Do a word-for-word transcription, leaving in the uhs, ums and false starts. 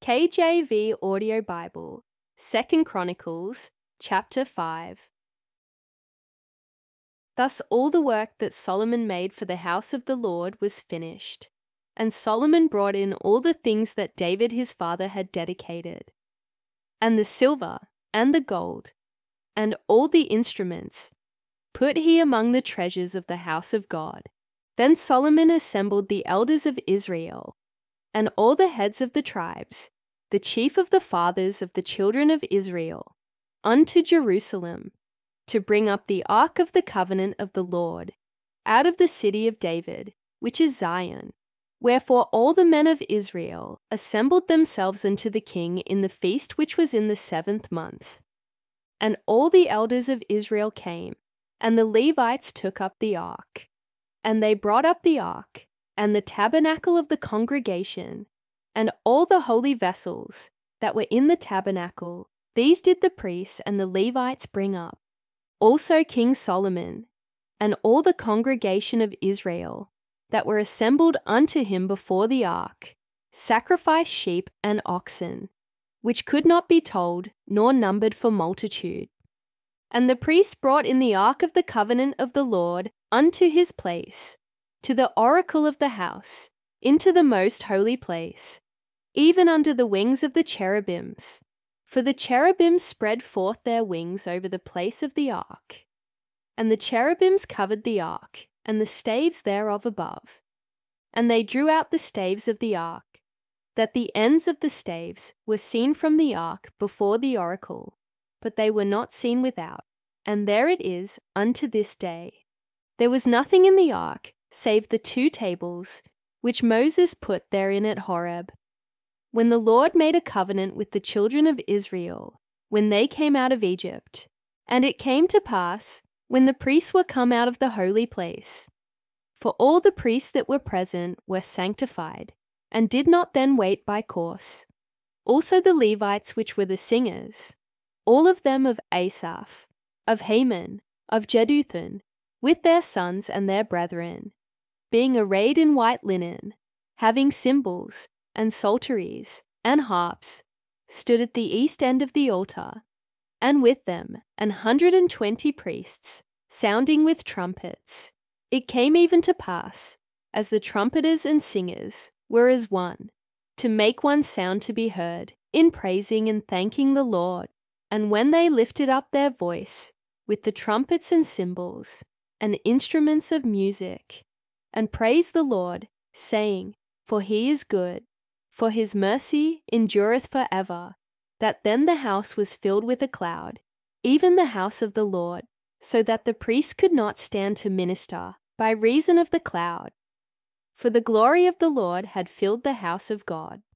K J V Audio Bible, Second Chronicles, chapter five. Thus all the work that Solomon made for the house of the Lord was finished, and Solomon brought in all the things that David his father had dedicated, and the silver, and the gold, and all the instruments, put he among the treasures of the house of God. Then Solomon assembled the elders of Israel, and all the heads of the tribes, the chief of the fathers of the children of Israel, unto Jerusalem, to bring up the ark of the covenant of the Lord, out of the city of David, which is Zion. Wherefore all the men of Israel assembled themselves unto the king in the feast which was in the seventh month. And all the elders of Israel came, and the Levites took up the ark. And they brought up the ark, and the tabernacle of the congregation, and all the holy vessels that were in the tabernacle, these did the priests and the Levites bring up. Also King Solomon, and all the congregation of Israel, that were assembled unto him before the ark, sacrificed sheep and oxen, which could not be told nor numbered for multitude. And the priests brought in the ark of the covenant of the Lord unto his place, to the oracle of the house, into the most holy place, even under the wings of the cherubims. For the cherubims spread forth their wings over the place of the ark. And the cherubims covered the ark, and the staves thereof above. And they drew out the staves of the ark, that the ends of the staves were seen from the ark before the oracle, but they were not seen without, and there it is unto this day. There was nothing in the ark, save the two tables, which Moses put therein at Horeb, when the Lord made a covenant with the children of Israel, when they came out of Egypt. And it came to pass, when the priests were come out of the holy place, for all the priests that were present were sanctified, and did not then wait by course. Also the Levites which were the singers, all of them of Asaph, of Heman, of Jeduthun, with their sons and their brethren, being arrayed in white linen, having cymbals, and psalteries, and harps, stood at the east end of the altar, and with them an hundred and twenty priests, sounding with trumpets. It came even to pass, as the trumpeters and singers were as one, to make one sound to be heard, in praising and thanking the Lord. And when they lifted up their voice, with the trumpets and cymbals, and instruments of music, and praised the Lord, saying, For he is good, for his mercy endureth for ever, that then the house was filled with a cloud, even the house of the Lord, so that the priests could not stand to minister, by reason of the cloud. For the glory of the Lord had filled the house of God.